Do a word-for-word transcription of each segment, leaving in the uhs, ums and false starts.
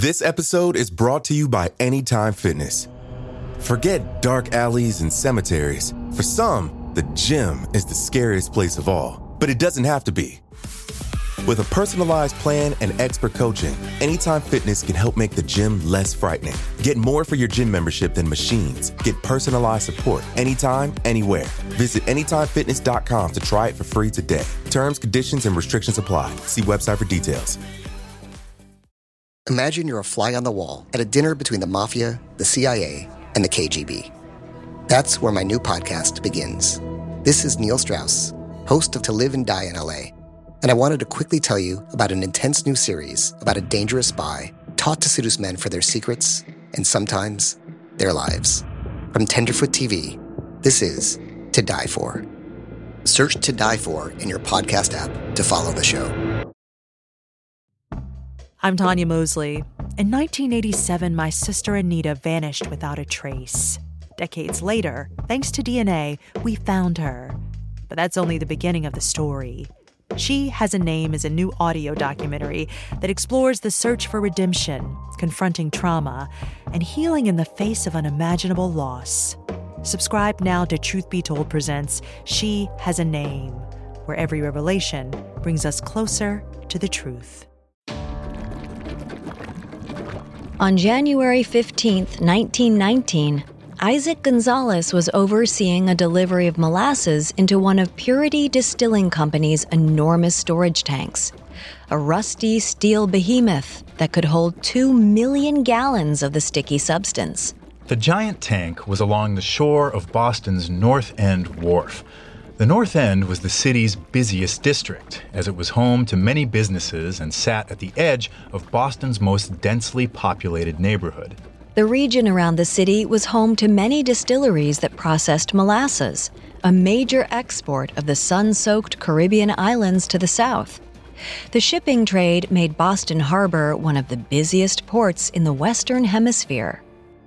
This episode is brought to you by Anytime Fitness. Forget dark alleys and cemeteries. For some, the gym is the scariest place of all, but it doesn't have to be. With a personalized plan and expert coaching, Anytime Fitness can help make the gym less frightening. Get more for your gym membership than machines. Get personalized support anytime, anywhere. Visit anytime fitness dot com to try it for free today. Terms, conditions, and restrictions apply. See website for details. Imagine you're a fly on the wall at a dinner between the Mafia, the C I A, and the K G B. That's where my new podcast begins. This is Neil Strauss, host of To Live and Die in L A, and I wanted to quickly tell you about an intense new series about a dangerous spy taught to seduce men for their secrets and sometimes their lives. From Tenderfoot T V, this is To Die For. Search To Die For in your podcast app to follow the show. I'm Tanya Mosley. In nineteen eighty-seven, my sister Anita vanished without a trace. Decades later, thanks to D N A, we found her. But that's only the beginning of the story. She Has a Name is a new audio documentary that explores the search for redemption, confronting trauma, and healing in the face of unimaginable loss. Subscribe now to Truth Be Told presents She Has a Name, where every revelation brings us closer to the truth. On January fifteenth, nineteen nineteen, Isaac Gonzalez was overseeing a delivery of molasses into one of Purity Distilling Company's enormous storage tanks, a rusty steel behemoth that could hold two million gallons of the sticky substance. The giant tank was along the shore of Boston's North End Wharf. The North End was the city's busiest district, as it was home to many businesses and sat at the edge of Boston's most densely populated neighborhood. The region around the city was home to many distilleries that processed molasses, a major export of the sun-soaked Caribbean islands to the south. The shipping trade made Boston Harbor one of the busiest ports in the Western Hemisphere.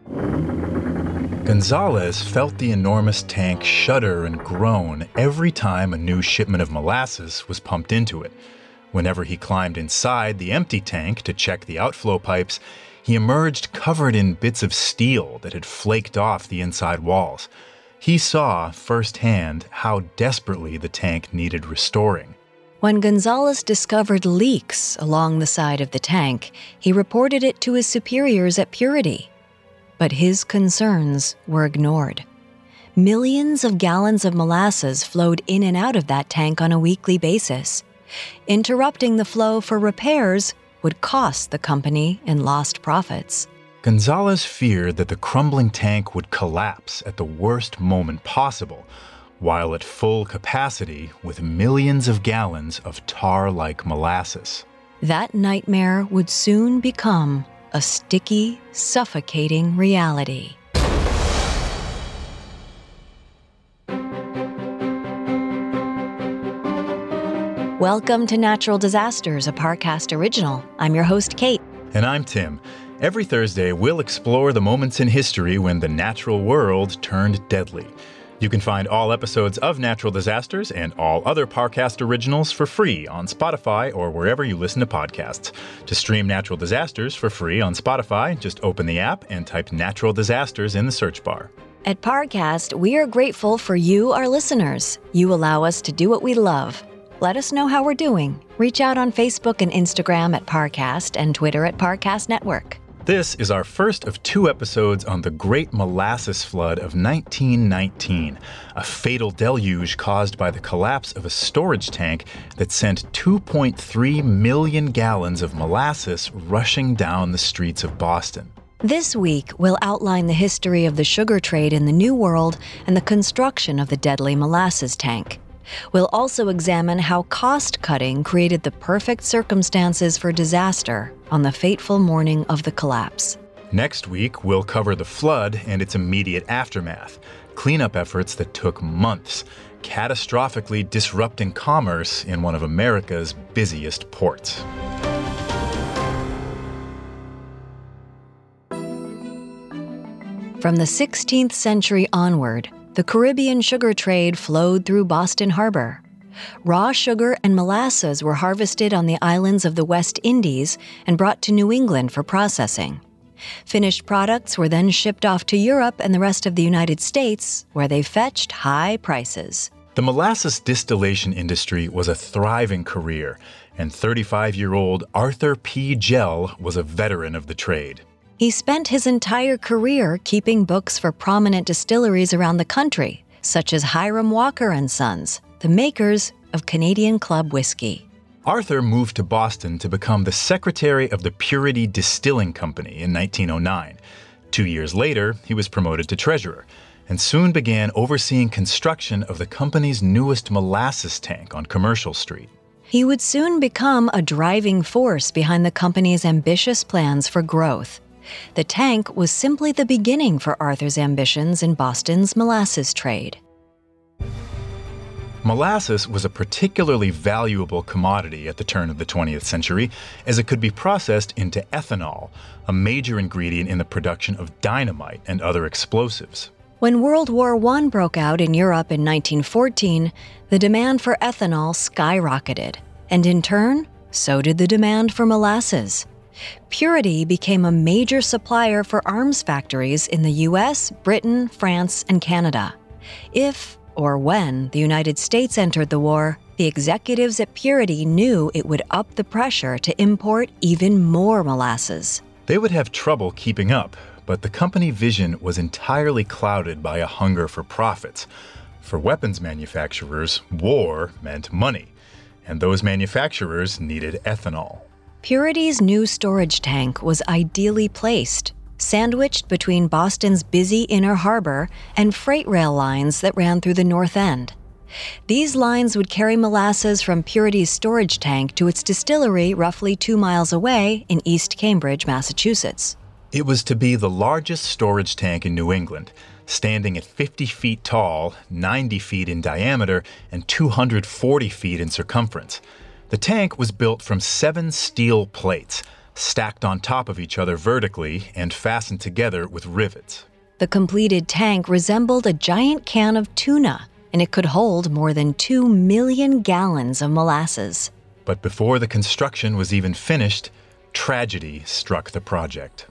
Gonzalez felt the enormous tank shudder and groan every time a new shipment of molasses was pumped into it. Whenever he climbed inside the empty tank to check the outflow pipes, he emerged covered in bits of steel that had flaked off the inside walls. He saw firsthand how desperately the tank needed restoring. When Gonzalez discovered leaks along the side of the tank, he reported it to his superiors at Purity. But his concerns were ignored. Millions of gallons of molasses flowed in and out of that tank on a weekly basis. Interrupting the flow for repairs would cost the company in lost profits. Gonzalez feared that the crumbling tank would collapse at the worst moment possible, while at full capacity with millions of gallons of tar-like molasses. That nightmare would soon become a sticky, suffocating reality. Welcome to Natural Disasters, a Parcast original. I'm your host, Kate. And I'm Tim. Every Thursday, we'll explore the moments in history when the natural world turned deadly. You can find all episodes of Natural Disasters and all other Parcast originals for free on Spotify or wherever you listen to podcasts. To stream Natural Disasters for free on Spotify, just open the app and type Natural Disasters in the search bar. At Parcast, we are grateful for you, our listeners. You allow us to do what we love. Let us know how we're doing. Reach out on Facebook and Instagram at Parcast and Twitter at Parcast Network. This is our first of two episodes on the Great Molasses Flood of nineteen nineteen, a fatal deluge caused by the collapse of a storage tank that sent two point three million gallons of molasses rushing down the streets of Boston. This week, we'll outline the history of the sugar trade in the New World and the construction of the deadly molasses tank. We'll also examine how cost-cutting created the perfect circumstances for disaster on the fateful morning of the collapse. Next week, we'll cover the flood and its immediate aftermath, cleanup efforts that took months, catastrophically disrupting commerce in one of America's busiest ports. From the sixteenth century onward, the Caribbean sugar trade flowed through Boston Harbor. Raw sugar and molasses were harvested on the islands of the West Indies and brought to New England for processing. Finished products were then shipped off to Europe and the rest of the United States, where they fetched high prices. The molasses distillation industry was a thriving career, and thirty-five-year-old Arthur P. Gell was a veteran of the trade. He spent his entire career keeping books for prominent distilleries around the country, such as Hiram Walker and Sons, the makers of Canadian Club whiskey. Arthur moved to Boston to become the secretary of the Purity Distilling Company in nineteen oh nine. Two years later, he was promoted to treasurer, and soon began overseeing construction of the company's newest molasses tank on Commercial Street. He would soon become a driving force behind the company's ambitious plans for growth. The tank was simply the beginning for Arthur's ambitions in Boston's molasses trade. Molasses was a particularly valuable commodity at the turn of the twentieth century, as it could be processed into ethanol, a major ingredient in the production of dynamite and other explosives. When World War One broke out in Europe in nineteen fourteen, the demand for ethanol skyrocketed, and in turn, so did the demand for molasses. Purity became a major supplier for arms factories in the U S, Britain, France, and Canada. If, or when, the United States entered the war, the executives at Purity knew it would up the pressure to import even more molasses. They would have trouble keeping up, but the company vision was entirely clouded by a hunger for profits. For weapons manufacturers, war meant money, and those manufacturers needed ethanol. Purity's new storage tank was ideally placed, sandwiched between Boston's busy Inner Harbor and freight rail lines that ran through the North End. These lines would carry molasses from Purity's storage tank to its distillery roughly two miles away in East Cambridge, Massachusetts. It was to be the largest storage tank in New England, standing at fifty feet tall, ninety feet in diameter, and two hundred forty feet in circumference. The tank was built from seven steel plates, stacked on top of each other vertically and fastened together with rivets. The completed tank resembled a giant can of tuna, and it could hold more than two million gallons of molasses. But before the construction was even finished, tragedy struck the project.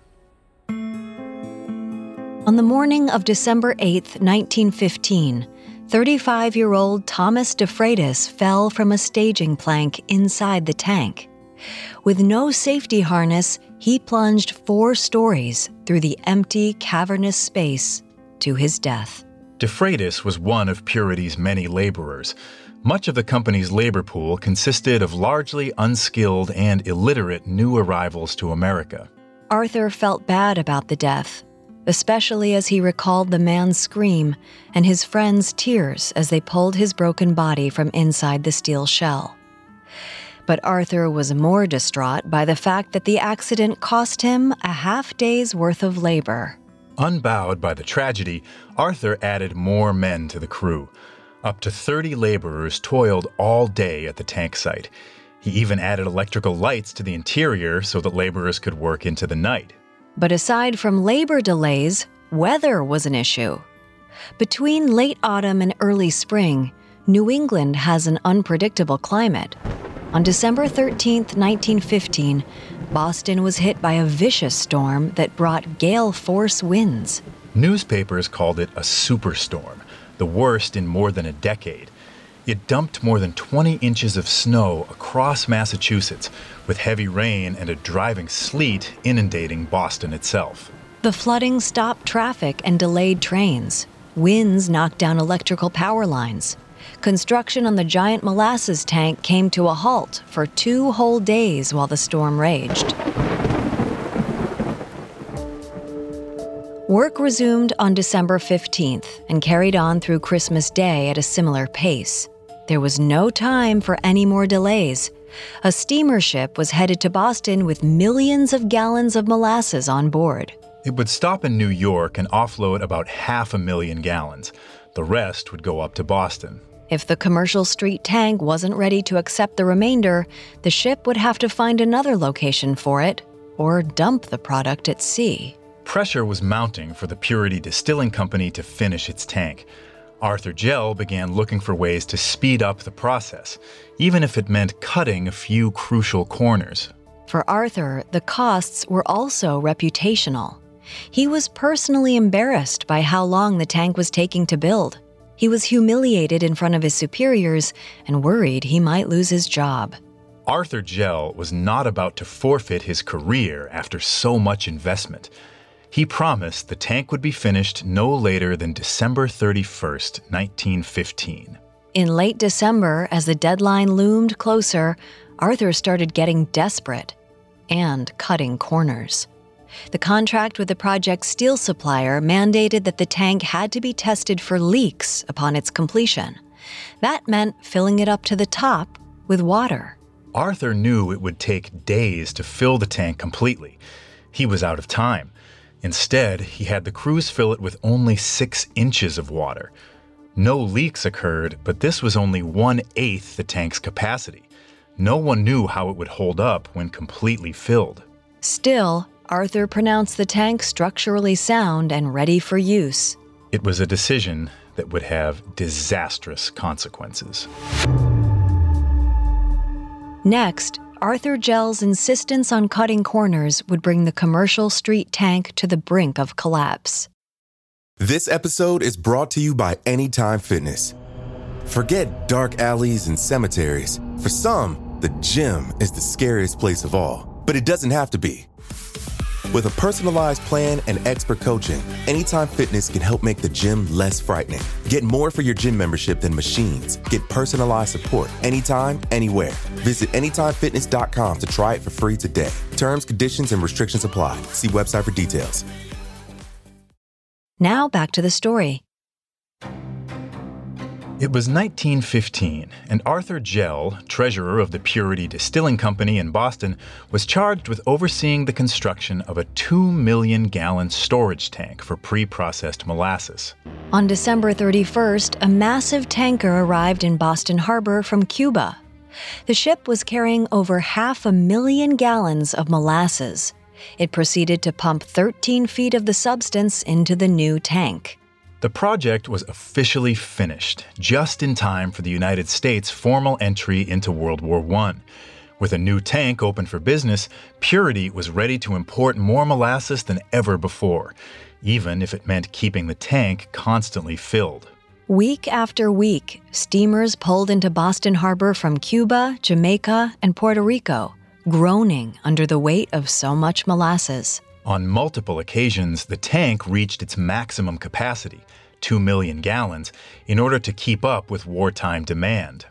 On the morning of December eighth, nineteen fifteen, thirty-five-year-old Thomas DeFreitas fell from a staging plank inside the tank. With no safety harness, he plunged four stories through the empty, cavernous space to his death. DeFreitas was one of Purity's many laborers. Much of the company's labor pool consisted of largely unskilled and illiterate new arrivals to America. Arthur felt bad about the death, especially as he recalled the man's scream and his friends' tears as they pulled his broken body from inside the steel shell. But Arthur was more distraught by the fact that the accident cost him a half day's worth of labor. Unbowed by the tragedy, Arthur added more men to the crew. Up to thirty laborers toiled all day at the tank site. He even added electrical lights to the interior so that laborers could work into the night. But aside from labor delays, weather was an issue. Between late autumn and early spring, New England has an unpredictable climate. On December thirteenth, nineteen fifteen, Boston was hit by a vicious storm that brought gale-force winds. Newspapers called it a superstorm, the worst in more than a decade. It dumped more than twenty inches of snow across Massachusetts, with heavy rain and a driving sleet inundating Boston itself. The flooding stopped traffic and delayed trains. Winds knocked down electrical power lines. Construction on the giant molasses tank came to a halt for two whole days while the storm raged. Work resumed on December fifteenth and carried on through Christmas Day at a similar pace. There was no time for any more delays. A steamer ship was headed to Boston with millions of gallons of molasses on board. It would stop in New York and offload about half a million gallons. The rest would go up to Boston. If the Commercial Street tank wasn't ready to accept the remainder, the ship would have to find another location for it or dump the product at sea. Pressure was mounting for the Purity Distilling Company to finish its tank. Arthur Gell began looking for ways to speed up the process, even if it meant cutting a few crucial corners. For Arthur, the costs were also reputational. He was personally embarrassed by how long the tank was taking to build. He was humiliated in front of his superiors and worried he might lose his job. Arthur Gell was not about to forfeit his career after so much investment. He promised the tank would be finished no later than December thirty-first, nineteen fifteen. In late December, as the deadline loomed closer, Arthur started getting desperate and cutting corners. The contract with the project's steel supplier mandated that the tank had to be tested for leaks upon its completion. That meant filling it up to the top with water. Arthur knew it would take days to fill the tank completely. He was out of time. Instead, he had the crews fill it with only six inches of water. No leaks occurred, but this was only one-eighth the tank's capacity. No one knew how it would hold up when completely filled. Still, Arthur pronounced the tank structurally sound and ready for use. It was a decision that would have disastrous consequences. Next, Arthur Gell's insistence on cutting corners would bring the commercial street tank to the brink of collapse. This episode is brought to you by Anytime Fitness. Forget dark alleys and cemeteries. For some, the gym is the scariest place of all, but it doesn't have to be. With a personalized plan and expert coaching, Anytime Fitness can help make the gym less frightening. Get more for your gym membership than machines. Get personalized support anytime, anywhere. Visit anytime fitness dot com to try it for free today. Terms, conditions, and restrictions apply. See website for details. Now back to the story. It was nineteen fifteen, and Arthur Gell, treasurer of the Purity Distilling Company in Boston, was charged with overseeing the construction of a two million gallon storage tank for pre-processed molasses. On December thirty-first, a massive tanker arrived in Boston Harbor from Cuba. The ship was carrying over half a million gallons of molasses. It proceeded to pump thirteen feet of the substance into the new tank. The project was officially finished, just in time for the United States' formal entry into World War One. With a new tank open for business, Purity was ready to import more molasses than ever before, even if it meant keeping the tank constantly filled. Week after week, steamers pulled into Boston Harbor from Cuba, Jamaica, and Puerto Rico, groaning under the weight of so much molasses. On multiple occasions, the tank reached its maximum capacity, two million gallons, in order to keep up with wartime demand.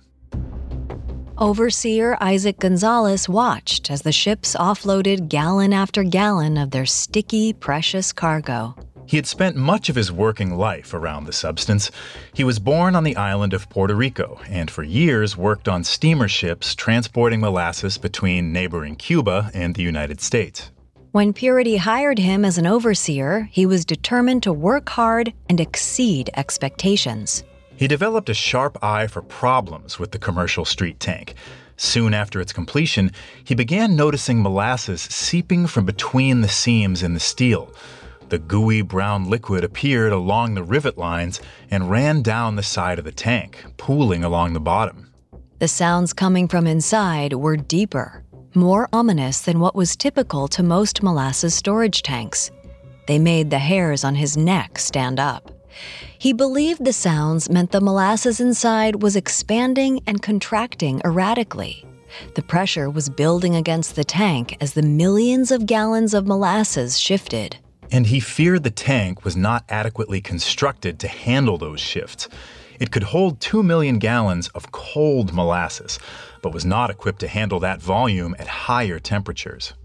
Overseer Isaac Gonzalez watched as the ships offloaded gallon after gallon of their sticky, precious cargo. He had spent much of his working life around the substance. He was born on the island of Puerto Rico and for years worked on steamer ships transporting molasses between neighboring Cuba and the United States. When Purity hired him as an overseer, he was determined to work hard and exceed expectations. He developed a sharp eye for problems with the commercial street tank. Soon after its completion, he began noticing molasses seeping from between the seams in the steel. The gooey brown liquid appeared along the rivet lines and ran down the side of the tank, pooling along the bottom. The sounds coming from inside were deeper, more ominous than what was typical to most molasses storage tanks. They made the hairs on his neck stand up. He believed the sounds meant the molasses inside was expanding and contracting erratically. The pressure was building against the tank as the millions of gallons of molasses shifted. And he feared the tank was not adequately constructed to handle those shifts. It could hold two million gallons of cold molasses, but was not equipped to handle that volume at higher temperatures.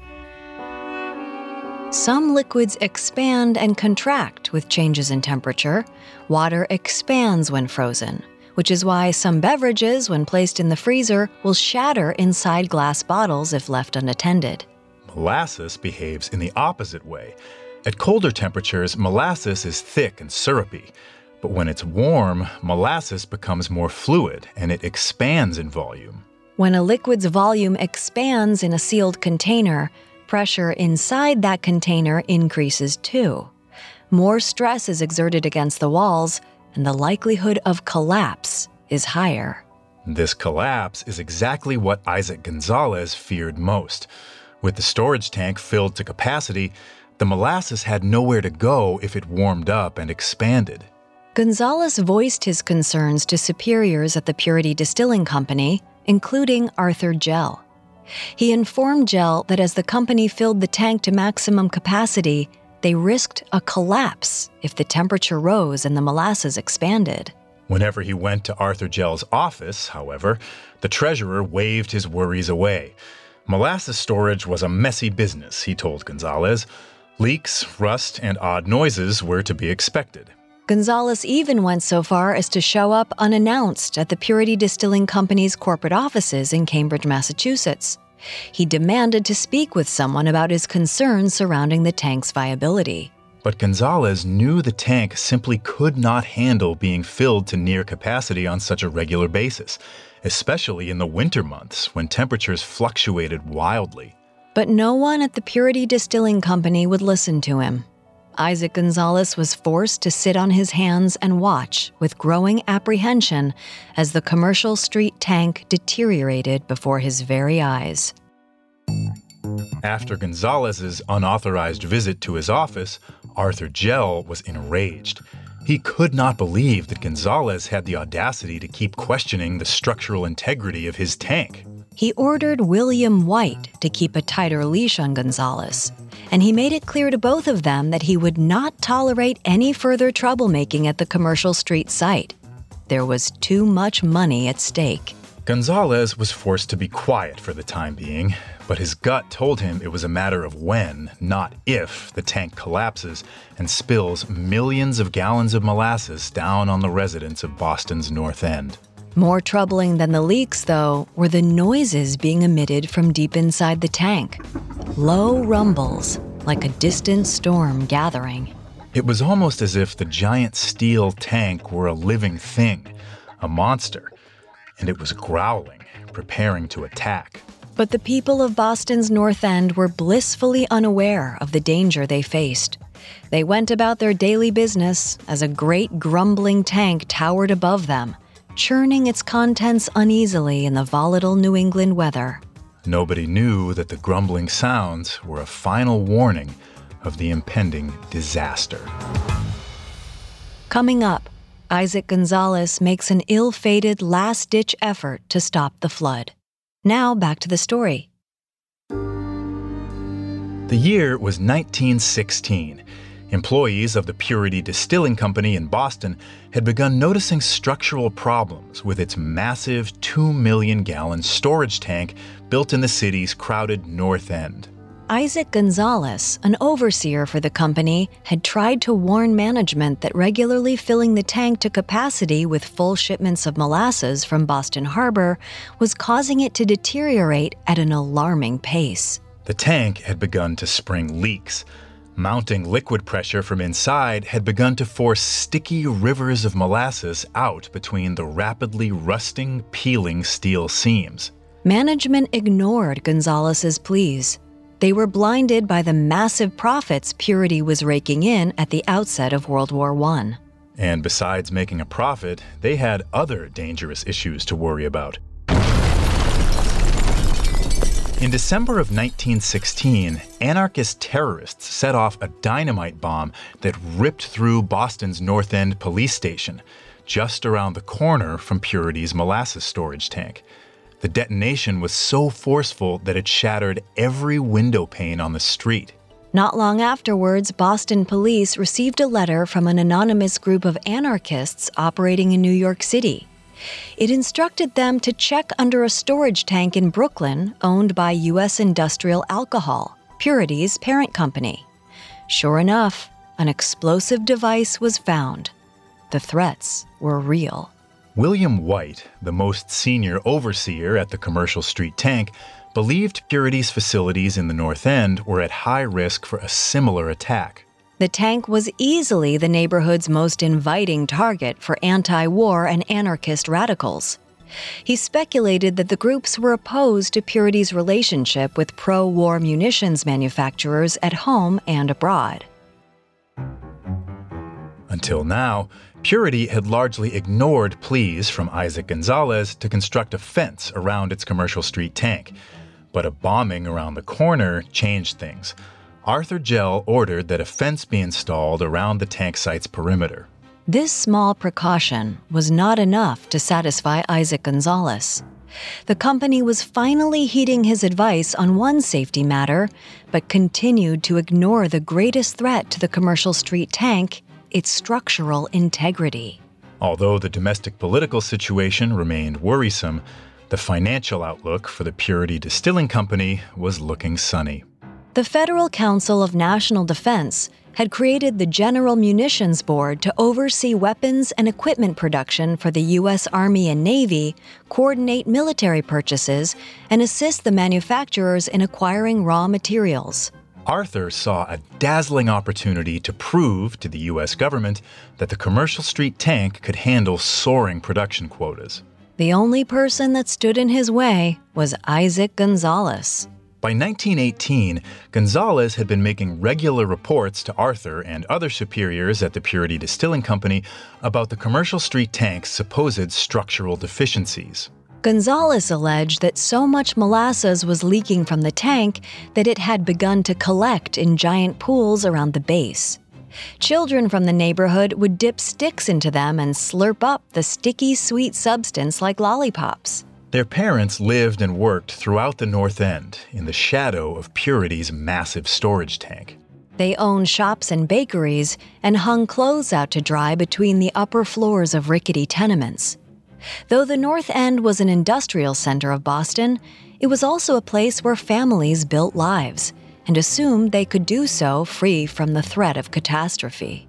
Some liquids expand and contract with changes in temperature. Water expands when frozen, which is why some beverages, when placed in the freezer, will shatter inside glass bottles if left unattended. Molasses behaves in the opposite way. At colder temperatures, molasses is thick and syrupy. But when it's warm, molasses becomes more fluid and it expands in volume. When a liquid's volume expands in a sealed container, pressure inside that container increases too. More stress is exerted against the walls, and the likelihood of collapse is higher. This collapse is exactly what Isaac Gonzalez feared most. With the storage tank filled to capacity, the molasses had nowhere to go if it warmed up and expanded. Gonzalez voiced his concerns to superiors at the Purity Distilling Company, including Arthur Gell. He informed Gell that as the company filled the tank to maximum capacity, they risked a collapse if the temperature rose and the molasses expanded. Whenever he went to Arthur Gell's office, however, the treasurer waved his worries away. Molasses storage was a messy business, he told Gonzalez. Leaks, rust, and odd noises were to be expected. Gonzalez even went so far as to show up unannounced at the Purity Distilling Company's corporate offices in Cambridge, Massachusetts. He demanded to speak with someone about his concerns surrounding the tank's viability. But Gonzalez knew the tank simply could not handle being filled to near capacity on such a regular basis, especially in the winter months when temperatures fluctuated wildly. But no one at the Purity Distilling Company would listen to him. Isaac Gonzalez was forced to sit on his hands and watch with growing apprehension as the Commercial Street tank deteriorated before his very eyes. After Gonzalez's unauthorized visit to his office, Arthur Gell was enraged. He could not believe that Gonzalez had the audacity to keep questioning the structural integrity of his tank. He ordered William White to keep a tighter leash on Gonzalez, and he made it clear to both of them that he would not tolerate any further troublemaking at the Commercial Street site. There was too much money at stake. Gonzalez was forced to be quiet for the time being, but his gut told him it was a matter of when, not if, the tank collapses and spills millions of gallons of molasses down on the residents of Boston's North End. More troubling than the leaks, though, were the noises being emitted from deep inside the tank. Low rumbles, like a distant storm gathering. It was almost as if the giant steel tank were a living thing, a monster, and it was growling, preparing to attack. But the people of Boston's North End were blissfully unaware of the danger they faced. They went about their daily business as a great grumbling tank towered above them, churning its contents uneasily in the volatile New England weather. Nobody knew that the grumbling sounds were a final warning of the impending disaster. Coming up, Isaac Gonzalez makes an ill-fated last-ditch effort to stop the flood. Now back to the story. The year was nineteen sixteen. Employees of the Purity Distilling Company in Boston had begun noticing structural problems with its massive two million gallon storage tank built in the city's crowded North End. Isaac Gonzalez, an overseer for the company, had tried to warn management that regularly filling the tank to capacity with full shipments of molasses from Boston Harbor was causing it to deteriorate at an alarming pace. The tank had begun to spring leaks. Mounting liquid pressure from inside had begun to force sticky rivers of molasses out between the rapidly rusting, peeling steel seams. Management ignored Gonzalez's pleas. They were blinded by the massive profits Purity was raking in at the outset of World War One. And besides making a profit, they had other dangerous issues to worry about. In December of nineteen sixteen, anarchist terrorists set off a dynamite bomb that ripped through Boston's North End police station, just around the corner from Purity's molasses storage tank. The detonation was so forceful that it shattered every window pane on the street. Not long afterwards, Boston police received a letter from an anonymous group of anarchists operating in New York City. It instructed them to check under a storage tank in Brooklyn owned by U S Industrial Alcohol, Purity's parent company. Sure enough, an explosive device was found. The threats were real. William White, the most senior overseer at the Commercial Street tank, believed Purity's facilities in the North End were at high risk for a similar attack. The tank was easily the neighborhood's most inviting target for anti-war and anarchist radicals. He speculated that the groups were opposed to Purity's relationship with pro-war munitions manufacturers at home and abroad. Until now, Purity had largely ignored pleas from Isaac Gonzalez to construct a fence around its Commercial Street tank. But a bombing around the corner changed things. Arthur Gell ordered that a fence be installed around the tank site's perimeter. This small precaution was not enough to satisfy Isaac Gonzalez. The company was finally heeding his advice on one safety matter, but continued to ignore the greatest threat to the Commercial Street tank, its structural integrity. Although the domestic political situation remained worrisome, the financial outlook for the Purity Distilling Company was looking sunny. The Federal Council of National Defense had created the General Munitions Board to oversee weapons and equipment production for the U S Army and Navy, coordinate military purchases, and assist the manufacturers in acquiring raw materials. Arthur saw a dazzling opportunity to prove to the U S government that the Commercial Street tank could handle soaring production quotas. The only person that stood in his way was Isaac Gonzalez. By nineteen eighteen, Gonzalez had been making regular reports to Arthur and other superiors at the Purity Distilling Company about the Commercial Street tank's supposed structural deficiencies. Gonzalez alleged that so much molasses was leaking from the tank that it had begun to collect in giant pools around the base. Children from the neighborhood would dip sticks into them and slurp up the sticky, sweet substance like lollipops. Their parents lived and worked throughout the North End in the shadow of Purity's massive storage tank. They owned shops and bakeries and hung clothes out to dry between the upper floors of rickety tenements. Though the North End was an industrial center of Boston, it was also a place where families built lives and assumed they could do so free from the threat of catastrophe.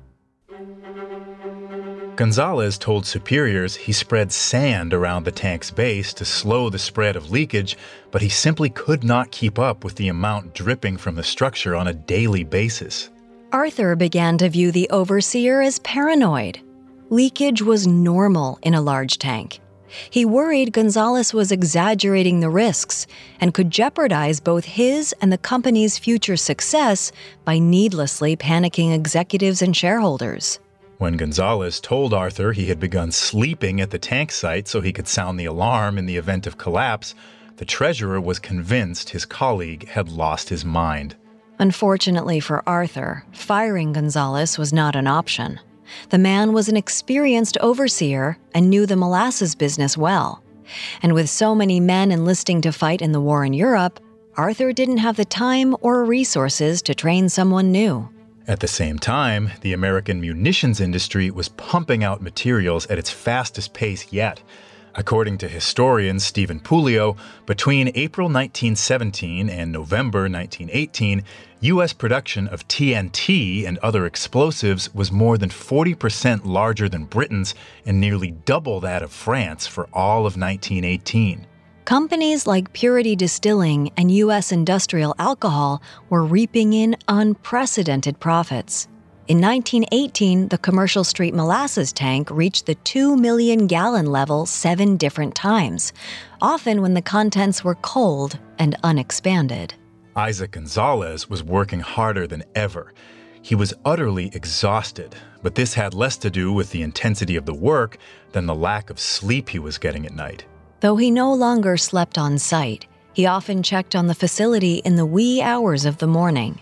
Gonzalez told superiors he spread sand around the tank's base to slow the spread of leakage, but he simply could not keep up with the amount dripping from the structure on a daily basis. Arthur began to view the overseer as paranoid. Leakage was normal in a large tank. He worried Gonzalez was exaggerating the risks and could jeopardize both his and the company's future success by needlessly panicking executives and shareholders. When Gonzalez told Arthur he had begun sleeping at the tank site so he could sound the alarm in the event of collapse, the treasurer was convinced his colleague had lost his mind. Unfortunately for Arthur, firing Gonzalez was not an option. The man was an experienced overseer and knew the molasses business well. And with so many men enlisting to fight in the war in Europe, Arthur didn't have the time or resources to train someone new. At the same time, the American munitions industry was pumping out materials at its fastest pace yet. According to historian Stephen Puleo, between April nineteen seventeen and November nineteen eighteen, U S production of T N T and other explosives was more than forty percent larger than Britain's and nearly double that of France for all of nineteen eighteen. Companies like Purity Distilling and U S Industrial Alcohol were reaping in unprecedented profits. In nineteen eighteen, the Commercial Street molasses tank reached the two million gallon level seven different times, often when the contents were cold and unexpanded. Isaac Gonzalez was working harder than ever. He was utterly exhausted, but this had less to do with the intensity of the work than the lack of sleep he was getting at night. Though he no longer slept on site, he often checked on the facility in the wee hours of the morning.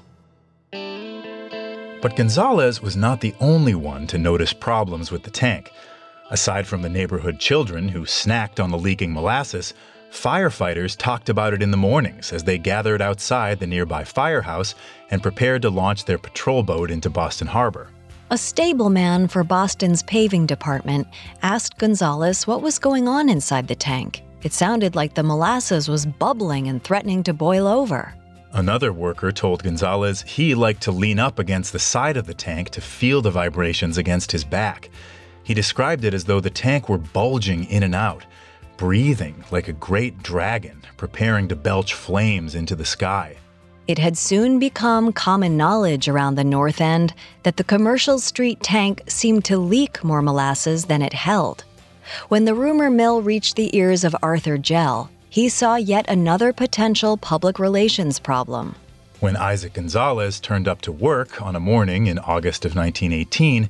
But Gonzalez was not the only one to notice problems with the tank. Aside from the neighborhood children who snacked on the leaking molasses, firefighters talked about it in the mornings as they gathered outside the nearby firehouse and prepared to launch their patrol boat into Boston Harbor. A stableman for Boston's paving department asked Gonzalez what was going on inside the tank. It sounded like the molasses was bubbling and threatening to boil over. Another worker told Gonzalez he liked to lean up against the side of the tank to feel the vibrations against his back. He described it as though the tank were bulging in and out, breathing like a great dragon, preparing to belch flames into the sky. It had soon become common knowledge around the North End that the Commercial Street tank seemed to leak more molasses than it held. When the rumor mill reached the ears of Arthur Gell, he saw yet another potential public relations problem. When Isaac Gonzalez turned up to work on a morning in August of nineteen eighteen,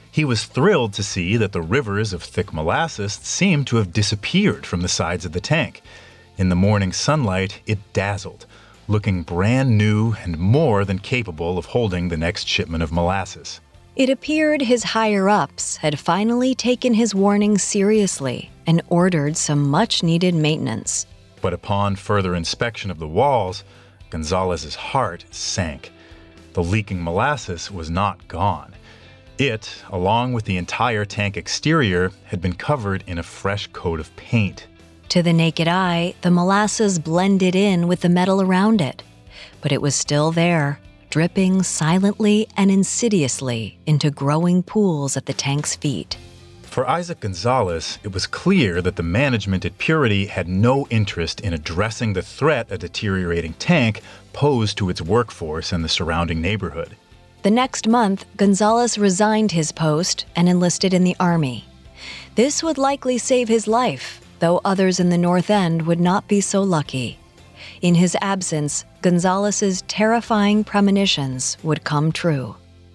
He was thrilled to see that the rivers of thick molasses seemed to have disappeared from the sides of the tank. In the morning sunlight, it dazzled, looking brand new and more than capable of holding the next shipment of molasses. It appeared his higher-ups had finally taken his warning seriously and ordered some much-needed maintenance. But upon further inspection of the walls, Gonzalez's heart sank. The leaking molasses was not gone. It, along with the entire tank exterior, had been covered in a fresh coat of paint. To the naked eye, the molasses blended in with the metal around it, but it was still there, dripping silently and insidiously into growing pools at the tank's feet. For Isaac Gonzalez, it was clear that the management at Purity had no interest in addressing the threat a deteriorating tank posed to its workforce and the surrounding neighborhood. The next month, Gonzalez resigned his post and enlisted in the Army. This would likely save his life, though others in the North End would not be so lucky. In his absence, Gonzalez's terrifying premonitions would come true.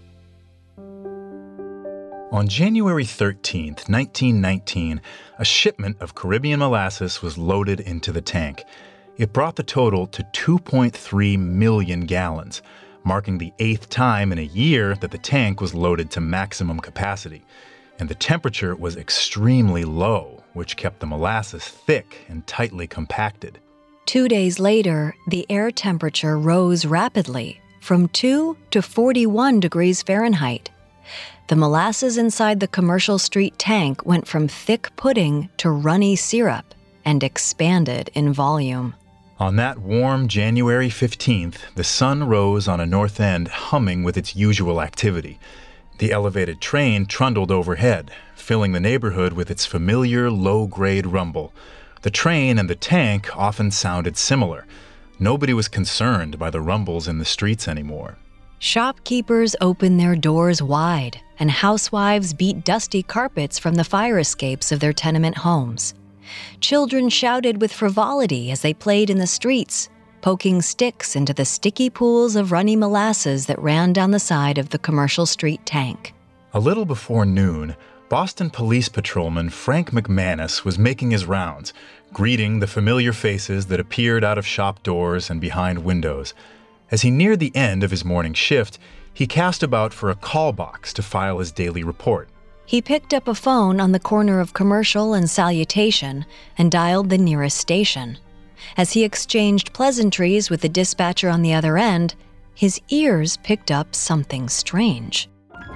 On January thirteenth, nineteen nineteen, a shipment of Caribbean molasses was loaded into the tank. It brought the total to two point three million gallons, marking the eighth time in a year that the tank was loaded to maximum capacity. And the temperature was extremely low, which kept the molasses thick and tightly compacted. Two days later, the air temperature rose rapidly, from two to forty-one degrees Fahrenheit. The molasses inside the Commercial Street tank went from thick pudding to runny syrup and expanded in volume. On that warm January fifteenth, the sun rose on a North End humming with its usual activity. The elevated train trundled overhead, filling the neighborhood with its familiar low-grade rumble. The train and the tank often sounded similar. Nobody was concerned by the rumbles in the streets anymore. Shopkeepers opened their doors wide, and housewives beat dusty carpets from the fire escapes of their tenement homes. Children shouted with frivolity as they played in the streets, poking sticks into the sticky pools of runny molasses that ran down the side of the Commercial Street tank. A little before noon, Boston Police Patrolman Frank McManus was making his rounds, greeting the familiar faces that appeared out of shop doors and behind windows. As he neared the end of his morning shift, he cast about for a call box to file his daily report. He picked up a phone on the corner of Commercial and Salutation and dialed the nearest station. As he exchanged pleasantries with the dispatcher on the other end, his ears picked up something strange.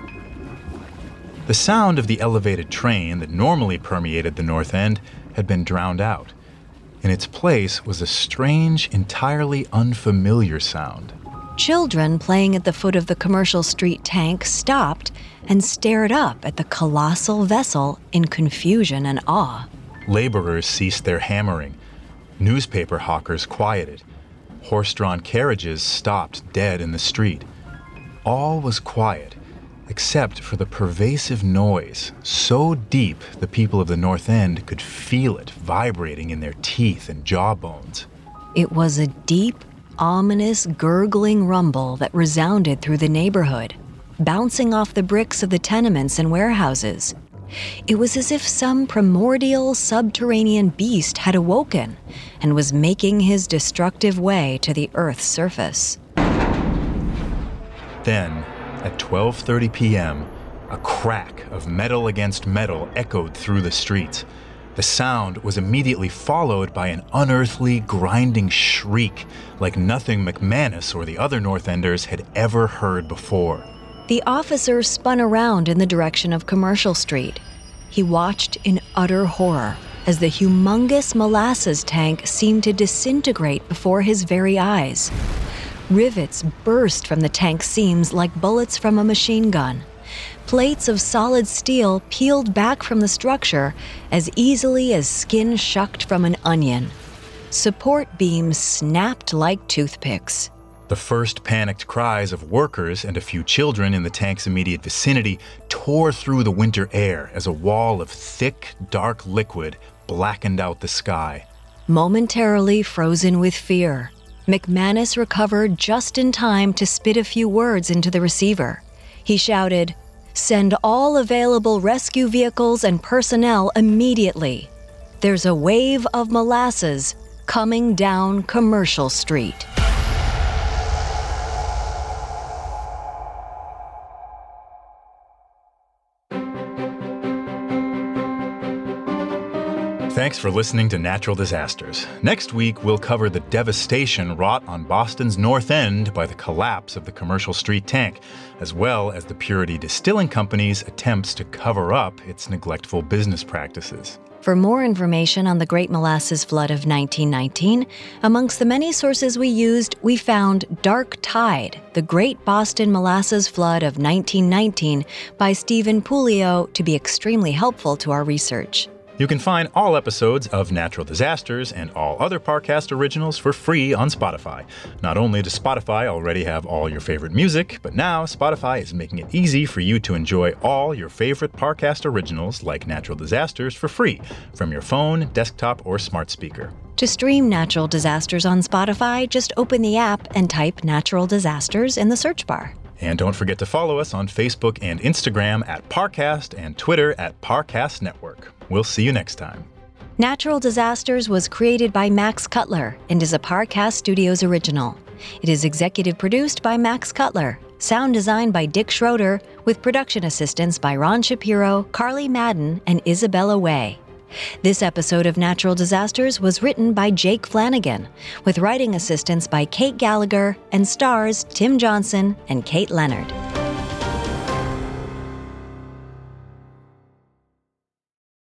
The sound of the elevated train that normally permeated the North End had been drowned out. In its place was a strange, entirely unfamiliar sound. Children playing at the foot of the Commercial Street tank stopped and stared up at the colossal vessel in confusion and awe. Laborers ceased their hammering. Newspaper hawkers quieted. Horse-drawn carriages stopped dead in the street. All was quiet, except for the pervasive noise, so deep the people of the North End could feel it vibrating in their teeth and jawbones. It was a deep, ominous, gurgling rumble that resounded through the neighborhood, bouncing off the bricks of the tenements and warehouses. It was as if some primordial subterranean beast had awoken and was making his destructive way to the Earth's surface. Then, at twelve thirty p.m., a crack of metal against metal echoed through the streets. The sound was immediately followed by an unearthly, grinding shriek like nothing McManus or the other North Enders had ever heard before. The officer spun around in the direction of Commercial Street. He watched in utter horror as the humongous molasses tank seemed to disintegrate before his very eyes. Rivets burst from the tank's seams like bullets from a machine gun. Plates of solid steel peeled back from the structure as easily as skin shucked from an onion. Support beams snapped like toothpicks. The first panicked cries of workers and a few children in the tank's immediate vicinity tore through the winter air as a wall of thick, dark liquid blackened out the sky. Momentarily frozen with fear, McManus recovered just in time to spit a few words into the receiver. He shouted, Send all available rescue vehicles and personnel immediately. There's a wave of molasses coming down Commercial Street. Thanks for listening to Natural Disasters. Next week, we'll cover the devastation wrought on Boston's North End by the collapse of the Commercial Street tank, as well as the Purity Distilling Company's attempts to cover up its neglectful business practices. For more information on the Great Molasses Flood of nineteen nineteen, amongst the many sources we used, we found Dark Tide, the Great Boston Molasses Flood of nineteen nineteen by Stephen Puleo to be extremely helpful to our research. You can find all episodes of Natural Disasters and all other Parcast originals for free on Spotify. Not only does Spotify already have all your favorite music, but now Spotify is making it easy for you to enjoy all your favorite Parcast originals like Natural Disasters for free from your phone, desktop, or smart speaker. To stream Natural Disasters on Spotify, just open the app and type Natural Disasters in the search bar. And don't forget to follow us on Facebook and Instagram at Parcast and Twitter at Parcast Network. We'll see you next time. Natural Disasters was created by Max Cutler and is a Parcast Studios original. It is executive produced by Max Cutler, sound designed by Dick Schroeder, with production assistance by Ron Shapiro, Carly Madden, and Isabella Way. This episode of Natural Disasters was written by Jake Flanagan, with writing assistance by Kate Gallagher and stars Tim Johnson and Kate Leonard.